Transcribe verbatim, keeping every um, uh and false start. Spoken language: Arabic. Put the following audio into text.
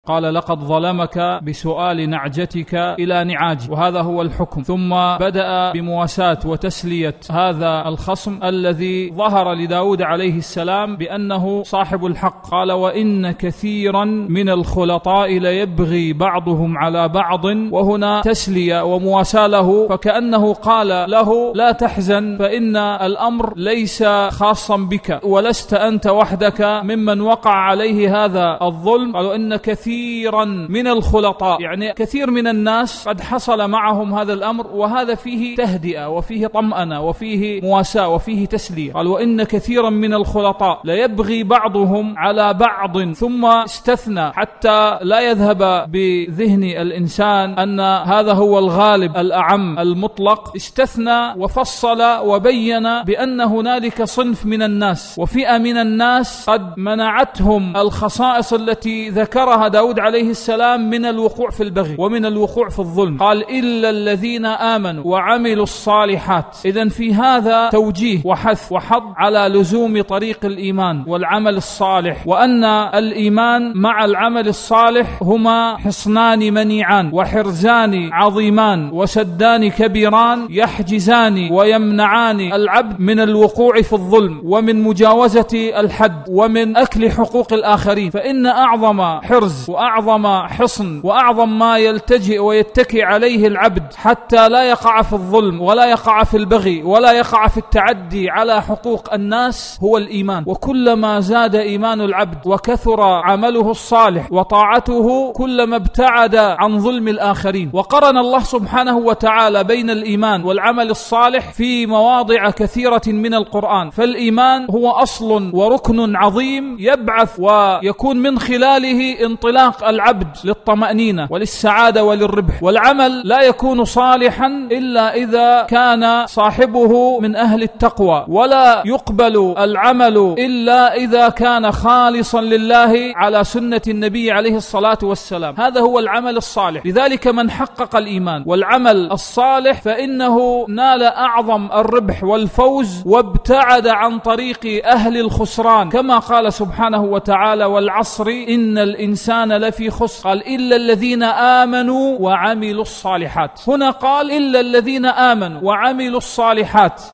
قال لقد ظلمك بسؤال نعجتك إلى نعاج، وهذا هو الحكم. ثم بدأ بمواساة وتسلية هذا الخصم الذي ظهر لداود عليه السلام بأنه صاحب الحق. قال وإن كثيرا من الخلطاء ليبغي بعضهم على بعض، وهنا تسلية ومواساة له، فكأنه قال له لا تحزن فإن الأمر ليس خاصا بك، ولست أنت وحدك ممن وقع عليه هذا الظلم. قالوا إن كثيرا من الخلطاء، يعني كثير من الناس قد حصل معهم هذا الأمر، وهذا فيه تهدئة وفيه طمأنة وفيه مواساة وفيه تسلية. قال وإن كثيرا من الخلطاء ليبغي بعضهم على بعض، ثم استثنى حتى لا يذهب بذهن الإنسان أن هذا هو الغالب الأعم المطلق. استثنى وفصل وبين بأن هنالك صنف من الناس وفئة من الناس قد منعتهم الخصائص التي ذكرها داود عليه السلام من الوقوع في البغي ومن الوقوع في الظلم. قال إلا الذين آمنوا وعملوا الصالحات. إذن في هذا توجيه وحث وحض على لزوم طريق الإيمان والعمل الصالح، وأن الإيمان مع العمل الصالح هما حصنان منيعان وحرزان عظيمان وسدان كبيران يحجزان ويمنعان العبد من الوقوع في الظلم ومن مجاوزة الحد ومن أكل حقوق الآخرين. فإن أعظم حرز وأعظم حصن وأعظم ما يلتجئ ويتكي عليه العبد حتى لا يقع في الظلم ولا يقع في البغي ولا يقع في التعدي على حقوق الناس هو الإيمان. وكلما زاد إيمان العبد وكثر عمله الصالح وطاعته كلما ابتعد عن ظلم الآخرين. وقرن الله سبحانه وتعالى بين الإيمان والعمل الصالح في مواضع كثيرة من القرآن. فالإيمان هو أصل وركن عظيم يبعث ويكون من خلاله انطلاق العبد للطمأنينة وللسعادة وللربح. والعمل لا يكون صالحا إلا إذا كان صاحبه من أهل التقوى، ولا يقبل العمل إلا إذا كان خالصا لله على سنة النبي عليه الصلاة والسلام. هذا هو العمل الصالح. لذلك من حقق الإيمان والعمل الصالح فإنه نال أعظم الربح والفوز وابتعد عن طريق أهل الخسران، كما قال سبحانه وتعالى والعصر إن الإنسان لفي خسر. قال إلا الذين آمنوا وعملوا الصالحات. هنا قال إلا الذين آمنوا وعملوا الصالحات.